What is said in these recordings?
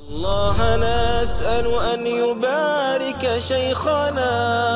الله نسأل أن يبارك شيخنا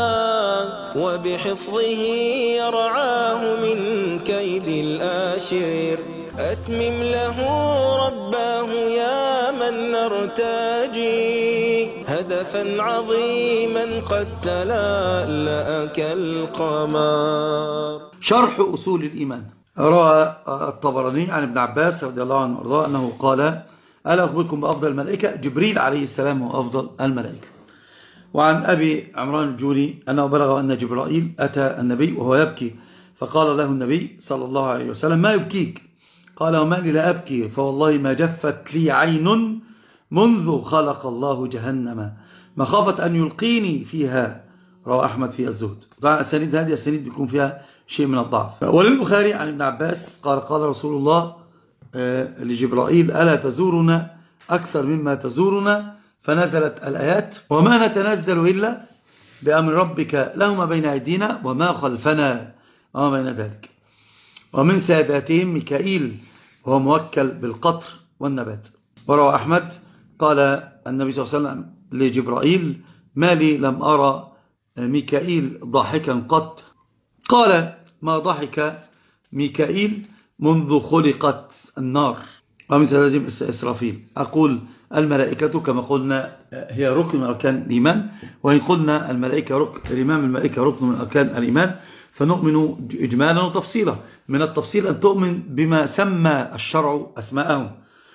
وبحفظه يرعاه من كيد الآشر. أتمم له رباه يا من نرتجي هدفا عظيما قد تلألأ كالقمر. شرح أصول الإيمان. روى الطبراني عن ابن عباس رضي الله عنه وارضاه أنه قال: ألا أخبركم بأفضل الملائكة؟ جبريل عليه السلام هو أفضل الملائكة. وعن أبي عمران الجوني أنه بلغ أن جبرائيل أتى النبي وهو يبكي، فقال له النبي صلى الله عليه وسلم: ما يبكيك؟ قال: وما لي لا أبكي، فوالله ما جفت لي عين منذ خلق الله جهنم مخافة أن يلقيني فيها. رواه أحمد في الزهد. طبعا السنيد هذه السنيد بيكون فيها شيء من الضعف. وللبخاري عن ابن عباس قال: قال رسول الله لجبرائيل: ألا تزورنا أكثر مما تزورنا؟ فنزلت الآيات: وما نتنزل إلا بأمر ربك له ما بين أيدينا وما خلفنا وما بين ذلك. ومن ساداتهم ميكائيل وهو موكل بالقطر والنبات. وروى أحمد قال النبي صلى الله عليه وسلم لجبرائيل: ما لي لم أرى ميكائيل ضاحكا قط؟ قال: ما ضحك ميكائيل منذ خلقت النار. ومن ساداتهم إسرافيل. أقول الملائكة كما قلنا هي ركن من أركان الإيمان، وإن قلنا الإمام الملائكة ركن من أركان الإيمان، فنؤمن إجمالا وتفصيلا. من التفصيل أن تؤمن بما سمى الشرع أسماءهم،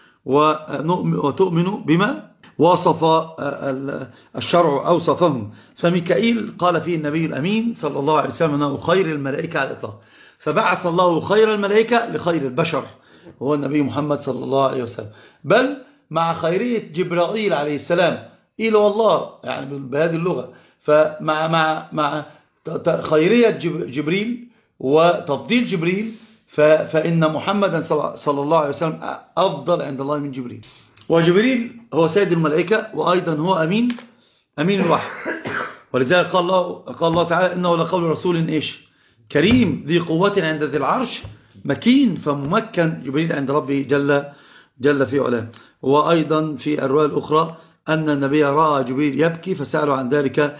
وتؤمن بما وصف الشرع أوصفهم. فميكائيل قال فيه النبي الأمين صلى الله عليه وسلم أنه خير الملائكة على الإطلاق، فبعث الله خير الملائكة لخير البشر هو النبي محمد صلى الله عليه وسلم، بل مع خيرية جبرائيل عليه السلام إلى والله يعني بهذه اللغة، فمع خيرية جبريل وتفضيل جبريل، فإن محمدا صلى الله عليه وسلم أفضل عند الله من جبريل. وجبريل هو سيد الملائكة، وأيضا هو أمين الوحي. ولذلك قال الله تعالى: إنه لقول رسول كريم ذي قوة عند ذي العرش مكين. فممكن جبريل عند ربه جل في علاه. وأيضا في الرواية الأخرى أن النبي رأى جبريل يبكي فسأله عن ذلك،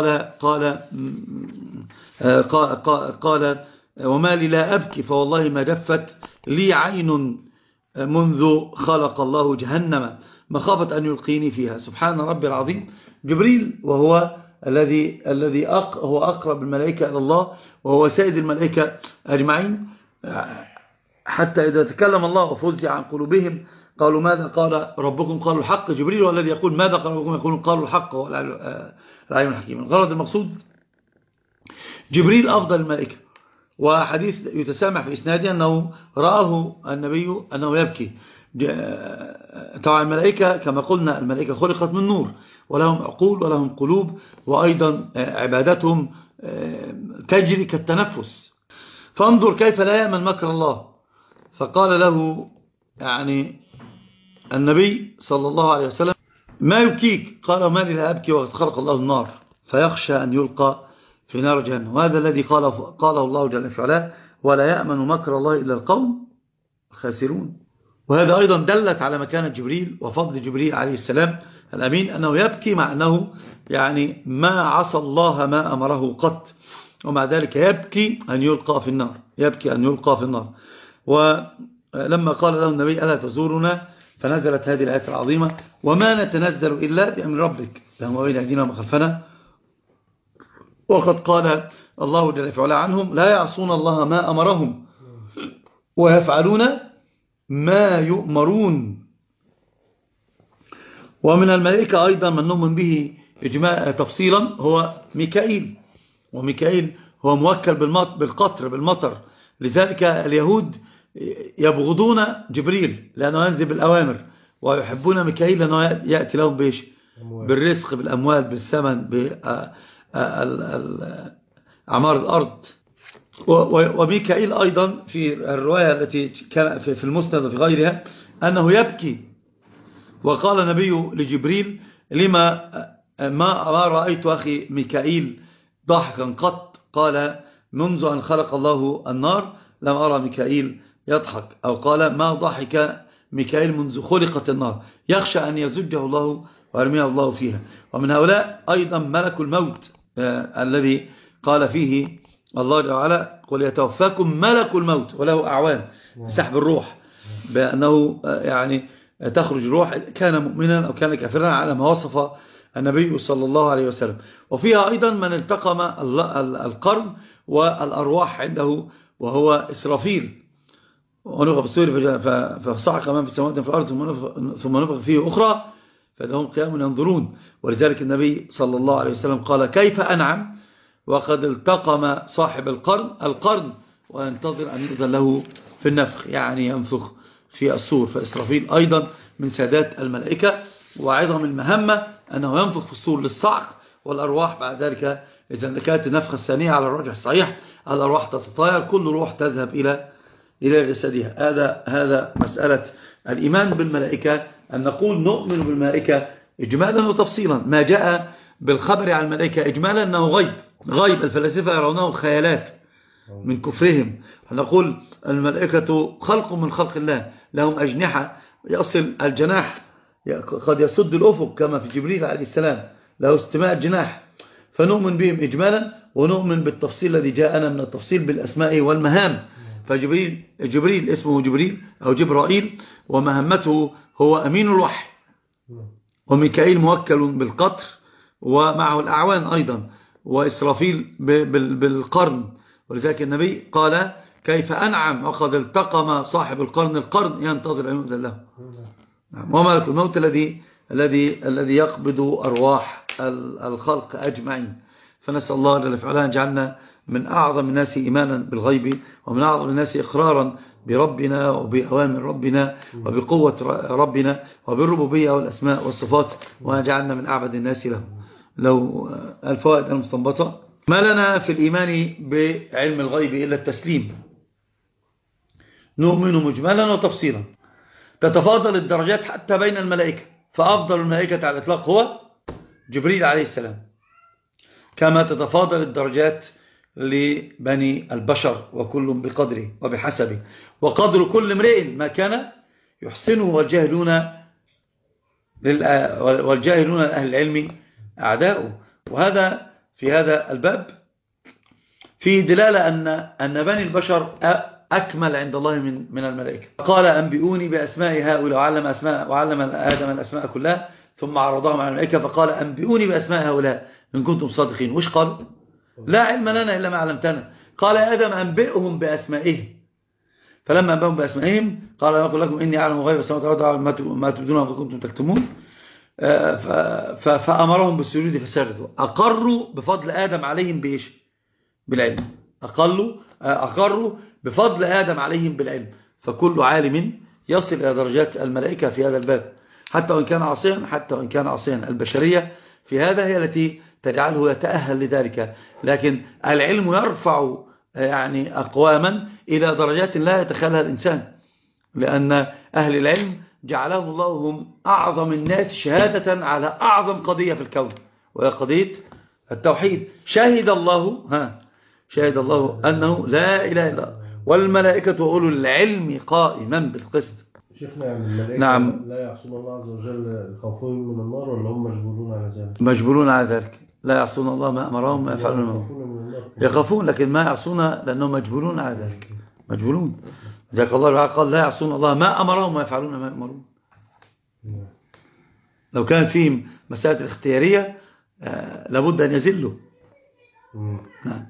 قال وما لي لا أبكي، فوالله ما جفت لي عين منذ خلق الله جهنم مخافة أن يلقيني فيها. سبحان ربي العظيم. جبريل وهو الذي هو أقرب الملائكة إلى الله، وهو سيد الملائكة أجمعين، حتى إذا تكلم الله وفزع عن قلوبهم قالوا ماذا قال ربكم؟ قالوا الحق. جبريل هو الذي يقول ماذا قال ربكم؟ يقولون قالوا الحق. هو العليم الحكيم. الغرض المقصود جبريل أفضل الملائكة. وحديث يتسامح في إسناده أنه رآه النبي أنه يبكي. طبعا الملائكة كما قلنا الملائكة خلقت من نور، ولهم عقول ولهم قلوب، وأيضا عبادتهم تجري كالتنفس. فانظر كيف لا يأمن مكر الله. فقال له يعني النبي صلى الله عليه وسلم: ما يبكيك؟ قال: ما لي لا أبكي وقد خلق الله النار، فيخشى أن يلقى في نار جهنم. وهذا الذي قاله الله جل في علاه: ولا يأمن مكر الله إلا القوم الخاسرون. وهذا أيضا دلت على مكانة جبريل وفضل جبريل عليه السلام الأمين، أنه يبكي مع أنه يعني ما عصى الله ما أمره قط، ومع ذلك يبكي أن يلقى في النار، يبكي أن يلقى في النار. ولما قال له النبي: ألا تزورنا؟ فنزلت هذه الآية العظيمة: وما نتنزل إلا بأمر ربك له ما بين أيدينا وما خلفنا. وقد قال الله جل وعلا عنهم: لا يعصون الله ما أمرهم ويفعلون ما يؤمرون. ومن الملائكة أيضا من نؤمن به إجماع تفصيلا هو ميكائيل. وميكائيل هو موكل بالقطر بالمطر. لذلك اليهود يبغضون جبريل لأنه ينزل بالأوامر، ويحبون ميكائيل لأنه يأتي لهم بالرزق، بالأموال، بالثمن، بأعمار الأرض. وميكائيل أيضا في الرواية التي كان في المسند وفي غيرها أنه يبكي. وقال النبي لجبريل: لما ما رأيت أخي ميكائيل ضحكا قط؟ قال: منذ أن خلق الله النار لم أرى ميكائيل يضحك. أو قال: ما ضحك ميكائيل منذ خلقت النار يخشى أن يزجه الله ويرميه الله فيها. ومن هؤلاء أيضا ملك الموت الذي قال فيه الله جل وعلا قل يتوفاكم ملك الموت وله أعوان سحب الروح، بأنه يعني تخرج الروح كان مؤمنا أو كان كافرا على ما وصف النبي صلى الله عليه وسلم. وفيها أيضا من التقم القرن والأرواح عنده وهو إسرافيل، ونفخ في الصور فصعق من في السماوات في الأرض ثم نفخ فيه أخرى فهم قيام ينظرون. ولذلك النبي صلى الله عليه وسلم قال كيف أنعم وقد التقم صاحب القرن وينتظر أن يؤذن له في النفخ، يعني ينفخ في الصور. فإسرافيل أيضا من سادات الملائكة، وعظم المهمة أنه ينفخ في الصور للصعق، والأرواح بعد ذلك إذا كانت النفخة الثانية على الرجح الصحيح الأرواح تتطاير، كل روح تذهب إلى جسدها. هذا مسألة الإيمان بالملائكة، أن نقول نؤمن بالملائكة إجمالا وتفصيلا. ما جاء بالخبر عن الملائكة إجمالا أنه غيب الفلاسفة يرونه خيالات من كفرهم. نقول الملائكة خلق من خلق الله، لهم أجنحة يصل الجناح قد يسد الأفق كما في جبريل عليه السلام له استماع الجناح، فنؤمن بهم إجمالا ونؤمن بالتفصيل الذي جاءنا من التفصيل بالأسماء والمهام. فجبريل اسمه جبريل أو جبرائيل ومهمته هو أمين الوحي، وميكائيل موكل بالقطر ومعه الأعوان أيضا، وإسرافيل بالقرن. ولذلك النبي قال كيف أنعم وقد التقم صاحب القرن ينتظر أن يؤذن له. وملك الموت الذي يقبض أرواح الخلق أجمعين. فنسأل الله جل وعلا أن يجعلنا من أعظم الناس إيمانا بالغيب، ومن أعظم الناس إقرارا بربنا وبأوامر ربنا وبقوة ربنا وبالربوبية والأسماء والصفات، وجعلنا من أعبد الناس له. لو الفوائد المستنبطة: ما لنا في الإيمان بعلم الغيب إلا التسليم، نؤمن مجملا وتفصيلا. تتفاضل الدرجات حتى بين الملائكة، فأفضل الملائكة على الإطلاق هو جبريل عليه السلام، كما تتفاضل الدرجات لبني البشر، وكل بقدره وبحسبه، وقدر كل امرئ ما كان يحسنه، والجاهلون أهل العلم أعداؤه. وهذا في هذا الباب فيه دلالة أن بني البشر أكمل عند الله من الملائكة. قال أنبئوني بأسماء هؤلاء، وعلم آدم الأسماء كلها ثم عرضهم على الملائكة فقال أنبئوني بأسماء هؤلاء إن كنتم صادقين. وش قال؟ لا علم لنا إلا ما علمتنا. قال يا آدم أنبئهم بأسمائهم، فلما أنبئهم بأسمائهم قال ما أقول لكم إني أعلم غيب السماوات والأرض وأعلم ما تبدون وكنتم تكتمون. فأمرهم بالسجود فسجدوا. أقروا بفضل آدم عليهم بإيش؟ بالعلم. أقروا بفضل آدم عليهم بالعلم. فكل عالم يصل إلى درجات الملائكة في هذا الباب، حتى وإن كان عاصيا. البشرية في هذا هي التي تجعله يتأهل لذلك، لكن العلم يرفع يعني أقواما إلى درجات لا يتخيلها الإنسان، لأن أهل العلم جعلهم الله هم أعظم الناس شهادة على أعظم قضية في الكون، وهي قضية التوحيد. شهد الله أنه لا إله إلا الله والملائكة وأولو العلم قائما بالقسط. شيخنا يعني الملائكة نعم. لا يعصون الله عز وجل خوفهم من النار، ولا هم مجبولون على ذلك؟ مجبولون على ذلك، لا يعصون الله ما أمرهم ما يفعلون، يخافون لكن ما يعصون لأنهم مجبولون على ذلك. مجبولون. ذلك الله قال لا يعصون الله ما أمرهم ما يفعلون ما يأمرون. لو كانت فيهم مسألة الاختيارية لابد أن يزلوا. نعم.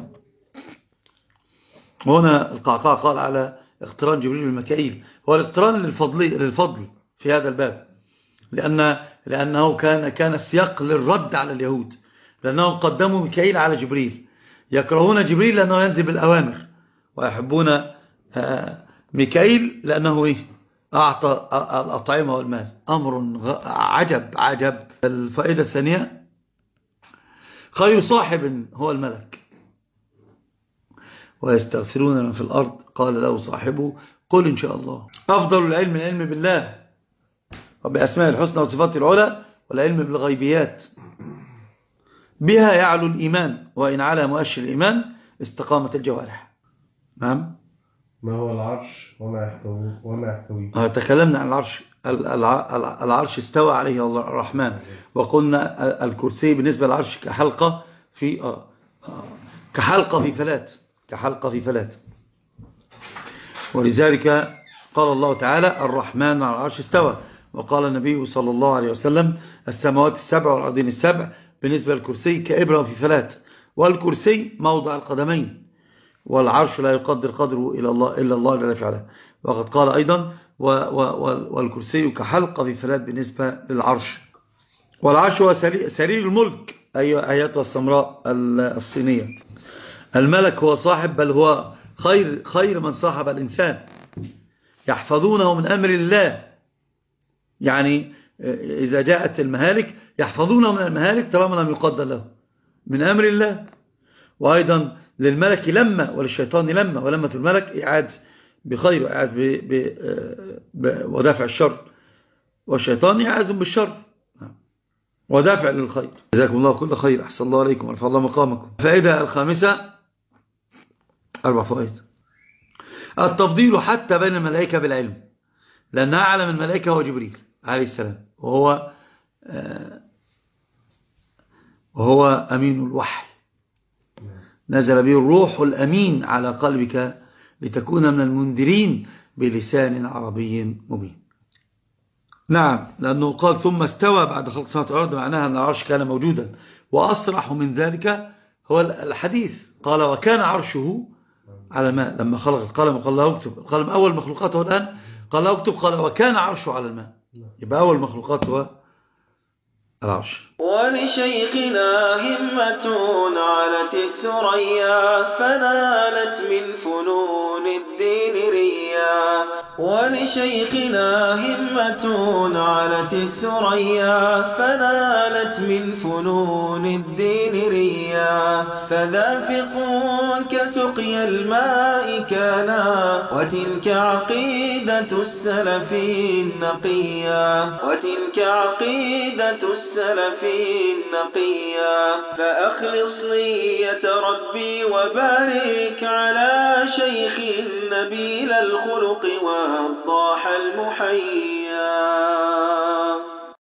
وهنا القعقاع قال على اقتران جبريل بالميكائيل، هو الاقتران للفضل في هذا الباب، لأنه كان السياق للرد على اليهود، لأنهم قدموا ميكائيل على جبريل، يكرهون جبريل لأنه ينزل بالأوامر، ويحبون ميكائيل لأنه أعطى الأطعمة والمال. أمر عجب. الفائدة الثانية: خير صاحب هو الملك، ويستغفرون من في الأرض قال له صاحبه قل إن شاء الله. أفضل العلم بالله وبأسماء الحسنى وصفات العلى، والعلم بالغيبيات، بها يعلو الإيمان، وإن على مؤشر الإيمان استقامة الجوارح. نعم. ما هو العرش وما يحتويه. تكلمنا عن العرش. العرش استوى عليه الرحمن، وقلنا الكرسي بالنسبة للعرش كحلقة في كحلقة في فلات. ولذلك قال الله تعالى الرحمن على العرش استوى. وقال النبي صلى الله عليه وسلم السماوات السبع والأرضين السبع بالنسبة للكرسي كإبرة في فلات. والكرسي موضع القدمين، والعرش لا يقدر قدره إلا الله جل وعلا. وقد قال أيضا والكرسي كحلقة في فلات بالنسبة للعرش. والعرش هو سرير الملك، آياتها السمراء الصينية. الملك هو صاحب، بل هو خير من صاحب الإنسان، يحفظونه من أمر الله. يعني إذا جاءت المهالك يحفظونه من المهالك طالما لم يقدر له من أمر الله. وأيضا للملك لما وللشيطان لما، ولمة الملك إعاد بخير وإعاد ودافع الشر، والشيطان يعاذ بالشر ودافع للخير. جزاكم الله كل خير، أحسن الله عليكم ورفع الله مقامكم. الفائدة الخامسة، 4 فوائد. التفضيل حتى بين الملائكة بالعلم، لأن أعلم الملائكة هو جبريل عليه السلام، وهو أمين الوحي، نزل به الروح الأمين على قلبك لتكون من المنذرين بلسان عربي مبين. نعم، لأنه قال ثم استوى بعد خلق السماوات والأرض، معناها أن العرش كان موجودا. وأصرح من ذلك هو الحديث، قال وكان عرشه على الماء. لما خلق القلم وقال له اكتب، القلم أول مخلوقاته الآن، قال له اكتب، قال وكان عرشه على الماء. يبقى أول مخلوقات هو العرش. ولشيخنا همة علت الثريا فنالت من فنون الدين ريا. ولشيخنا همة علت الثريا فنالت من فنون الدين ريا. فذافق كسقي الماء كانا وتلك عقيدة السلف النقيا. وتلك عقيدة السلف النقيا. فأخلص نية ربي وبارك على شيخ نبيل الخلق والضاح المحيا.